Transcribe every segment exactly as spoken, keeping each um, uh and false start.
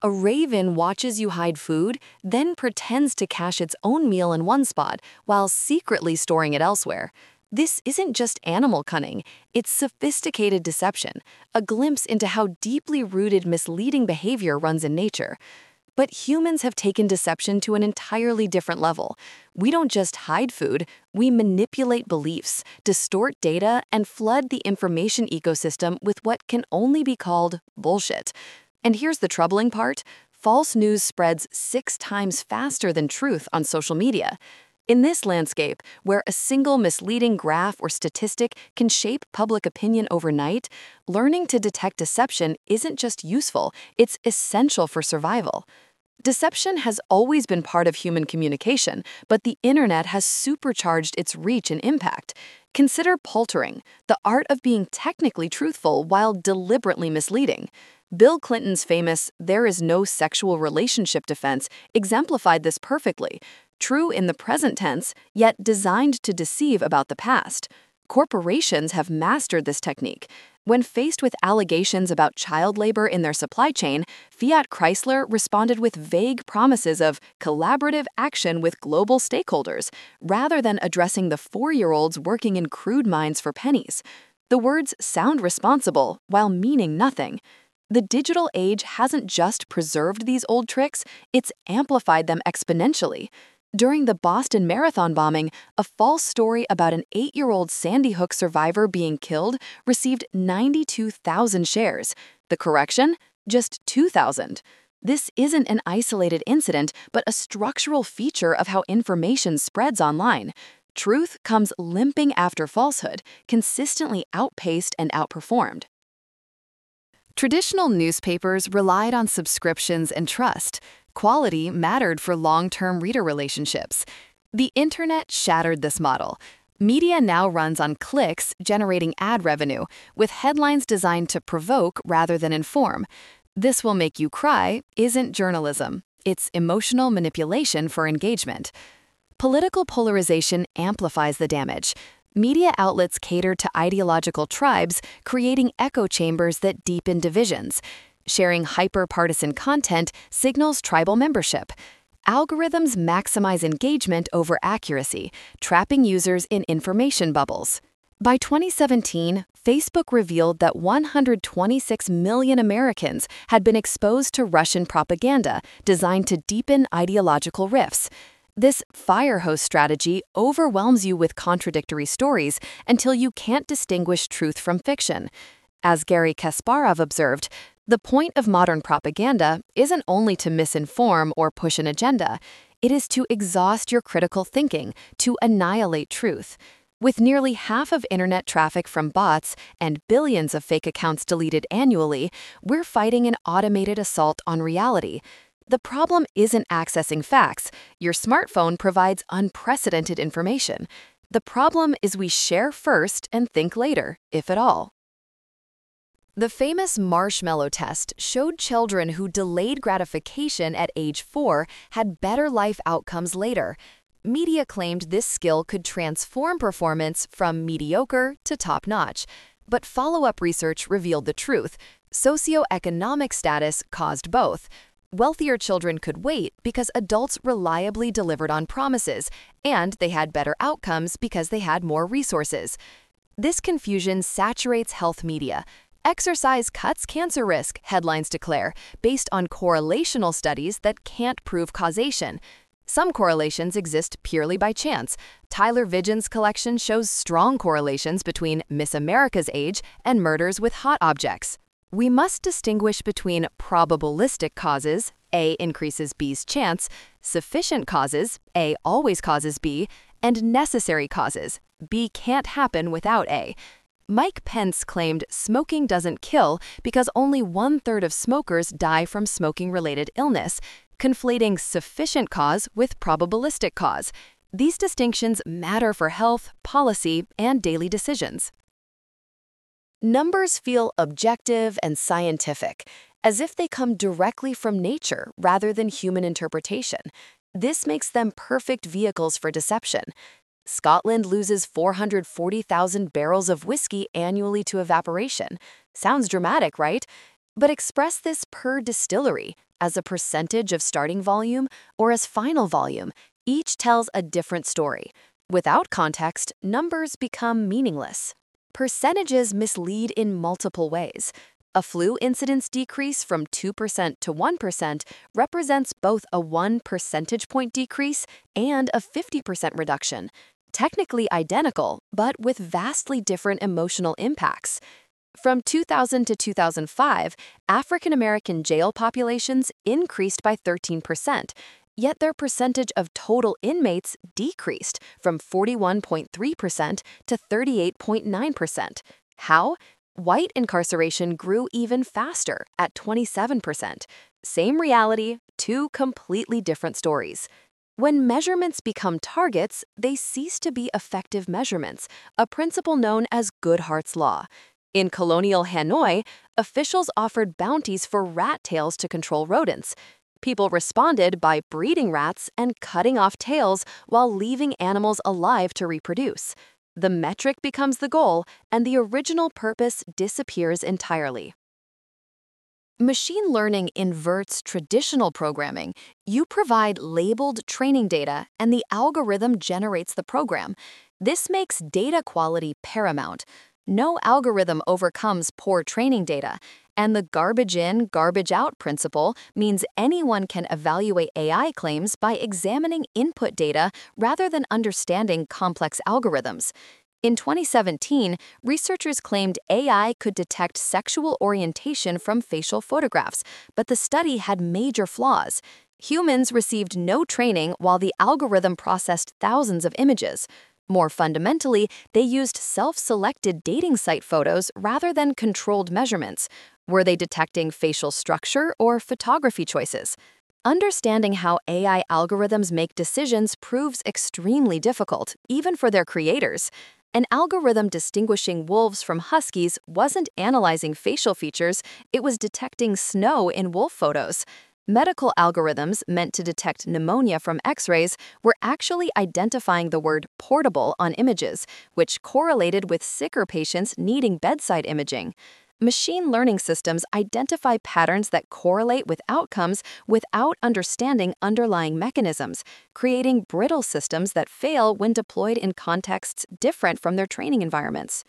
A raven watches you hide food, then pretends to cache its own meal in one spot while secretly storing it elsewhere. This isn't just animal cunning, it's sophisticated deception, a glimpse into how deeply rooted misleading behavior runs in nature. But humans have taken deception to an entirely different level. We don't just hide food, we manipulate beliefs, distort data, and flood the information ecosystem with what can only be called bullshit. And here's the troubling part: false news spreads six times faster than truth on social media. In this landscape, where a single misleading graph or statistic can shape public opinion overnight, learning to detect deception isn't just useful, it's essential for survival. Deception has always been part of human communication, but the internet has supercharged its reach and impact. Consider poltering, the art of being technically truthful while deliberately misleading. Bill Clinton's famous "there is no sexual relationship" defense exemplified this perfectly. True in the present tense, yet designed to deceive about the past. Corporations have mastered this technique. When faced with allegations about child labor in their supply chain, Fiat Chrysler responded with vague promises of collaborative action with global stakeholders, rather than addressing the four-year-olds working in crude mines for pennies. The words sound responsible while meaning nothing. The digital age hasn't just preserved these old tricks, it's amplified them exponentially. During the Boston Marathon bombing, a false story about an eight-year-old Sandy Hook survivor being killed received ninety-two thousand shares. The correction? Just two thousand. This isn't an isolated incident, but a structural feature of how information spreads online. Truth comes limping after falsehood, consistently outpaced and outperformed. Traditional newspapers relied on subscriptions and trust. Quality mattered for long-term reader relationships. The internet shattered this model. Media now runs on clicks, generating ad revenue, with headlines designed to provoke rather than inform. "This will make you cry" isn't journalism. It's emotional manipulation for engagement. Political polarization amplifies the damage. Media outlets cater to ideological tribes, creating echo chambers that deepen divisions. Sharing hyper-partisan content signals tribal membership. Algorithms maximize engagement over accuracy, trapping users in information bubbles. By twenty seventeen, Facebook revealed that one hundred twenty-six million Americans had been exposed to Russian propaganda designed to deepen ideological rifts. This fire hose strategy overwhelms you with contradictory stories until you can't distinguish truth from fiction. As Garry Kasparov observed, the point of modern propaganda isn't only to misinform or push an agenda, it is to exhaust your critical thinking, to annihilate truth. With nearly half of internet traffic from bots and billions of fake accounts deleted annually, we're fighting an automated assault on reality. The problem isn't accessing facts. Your smartphone provides unprecedented information. The problem is we share first and think later, if at all. The famous marshmallow test showed children who delayed gratification at age four had better life outcomes later. Media claimed this skill could transform performance from mediocre to top-notch. But follow-up research revealed the truth. Socioeconomic status caused both. Wealthier children could wait because adults reliably delivered on promises, and they had better outcomes because they had more resources. This confusion saturates health media. "Exercise cuts cancer risk," headlines declare, based on correlational studies that can't prove causation. Some correlations exist purely by chance. Tyler Vigen's collection shows strong correlations between Miss America's age and murders with hot objects. We must distinguish between probabilistic causes, A increases B's chance, sufficient causes, A always causes B, and necessary causes, B can't happen without A. Mike Pence claimed smoking doesn't kill because only one-third of smokers die from smoking-related illness, conflating sufficient cause with probabilistic cause. These distinctions matter for health, policy, and daily decisions. Numbers feel objective and scientific, as if they come directly from nature rather than human interpretation. This makes them perfect vehicles for deception. Scotland loses four hundred forty thousand barrels of whiskey annually to evaporation. Sounds dramatic, right? But express this per distillery. as a percentage of starting volume or as final volume, each tells a different story. Without context, numbers become meaningless. Percentages mislead in multiple ways. A flu incidence decrease from two percent to one percent represents both a one percentage point decrease and a fifty percent reduction. Technically identical, but with vastly different emotional impacts. From two thousand to two thousand five, African American jail populations increased by thirteen percent, yet their percentage of total inmates decreased from forty-one point three percent to thirty-eight point nine percent. How? White incarceration grew even faster at twenty-seven percent. Same reality, two completely different stories. When measurements become targets, they cease to be effective measurements, a principle known as Goodhart's Law. In colonial Hanoi, officials offered bounties for rat tails to control rodents. People responded by breeding rats and cutting off tails while leaving animals alive to reproduce. The metric becomes the goal, and the original purpose disappears entirely. Machine learning inverts traditional programming. You provide labeled training data, and the algorithm generates the program. This makes data quality paramount. No algorithm overcomes poor training data, and the garbage in, garbage out principle means anyone can evaluate A I claims by examining input data rather than understanding complex algorithms. In twenty seventeen, researchers claimed A I could detect sexual orientation from facial photographs, but the study had major flaws. Humans received no training while the algorithm processed thousands of images. More fundamentally, they used self-selected dating site photos rather than controlled measurements. Were they detecting facial structure or photography choices? Understanding how A I algorithms make decisions proves extremely difficult, even for their creators. An algorithm distinguishing wolves from huskies wasn't analyzing facial features, it was detecting snow in wolf photos. Medical algorithms meant to detect pneumonia from X-rays were actually identifying the word portable on images, which correlated with sicker patients needing bedside imaging. Machine learning systems identify patterns that correlate with outcomes without understanding underlying mechanisms, creating brittle systems that fail when deployed in contexts different from their training environments.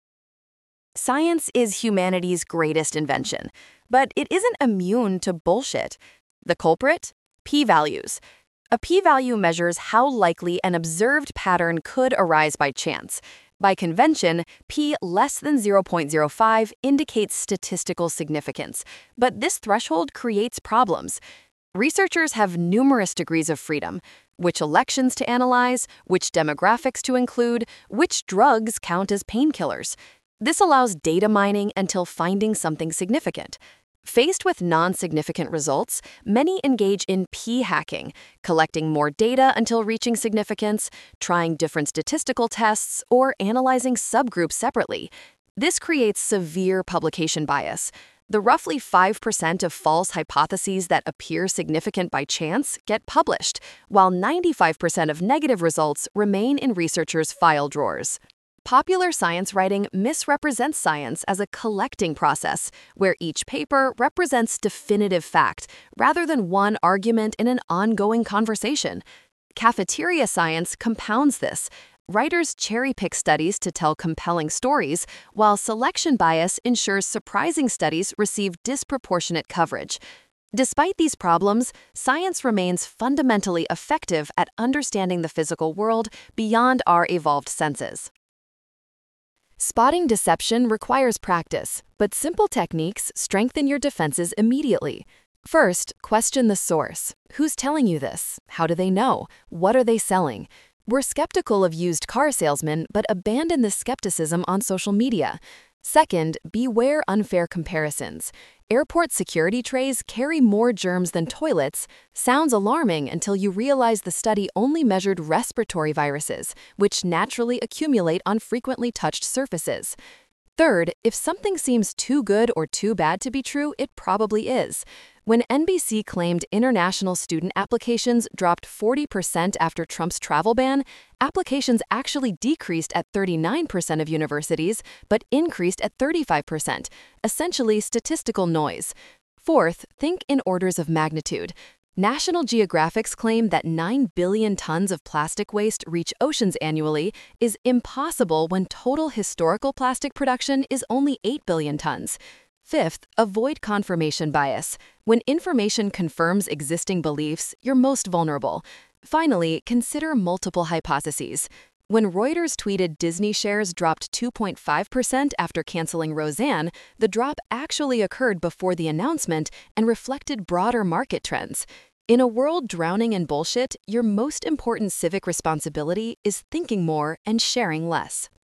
Science is humanity's greatest invention, but it isn't immune to bullshit. The culprit? P-values. A p-value measures how likely an observed pattern could arise by chance. By convention, p less than zero point zero five indicates statistical significance, but this threshold creates problems. Researchers have numerous degrees of freedom: which elections to analyze, which demographics to include, which drugs count as painkillers. This allows data mining until finding something significant. Faced with non-significant results, many engage in p-hacking, collecting more data until reaching significance, trying different statistical tests, or analyzing subgroups separately. This creates severe publication bias. The roughly five percent of false hypotheses that appear significant by chance get published, while ninety-five percent of negative results remain in researchers' file drawers. Popular science writing misrepresents science as a collecting process, where each paper represents definitive fact, rather than one argument in an ongoing conversation. Cafeteria science compounds this. Writers cherry-pick studies to tell compelling stories, while selection bias ensures surprising studies receive disproportionate coverage. Despite these problems, science remains fundamentally effective at understanding the physical world beyond our evolved senses. Spotting deception requires practice, but simple techniques strengthen your defenses immediately. First, question the source. Who's telling you this? How do they know? What are they selling? We're skeptical of used car salesmen, but abandon this skepticism on social media. Second, beware unfair comparisons. Airport security trays carry more germs than toilets. Sounds alarming until you realize the study only measured respiratory viruses, which naturally accumulate on frequently touched surfaces. Third, if something seems too good or too bad to be true, it probably is. When N B C claimed international student applications dropped forty percent after Trump's travel ban, applications actually decreased at thirty-nine percent of universities, but increased at thirty-five percent, essentially statistical noise. Fourth, think in orders of magnitude. National Geographic's claim that nine billion tons of plastic waste reach oceans annually is impossible when total historical plastic production is only eight billion tons. Fifth, avoid confirmation bias. When information confirms existing beliefs, you're most vulnerable. Finally, consider multiple hypotheses. When Reuters tweeted Disney shares dropped two point five percent after canceling Roseanne, the drop actually occurred before the announcement and reflected broader market trends. In a world drowning in bullshit, your most important civic responsibility is thinking more and sharing less.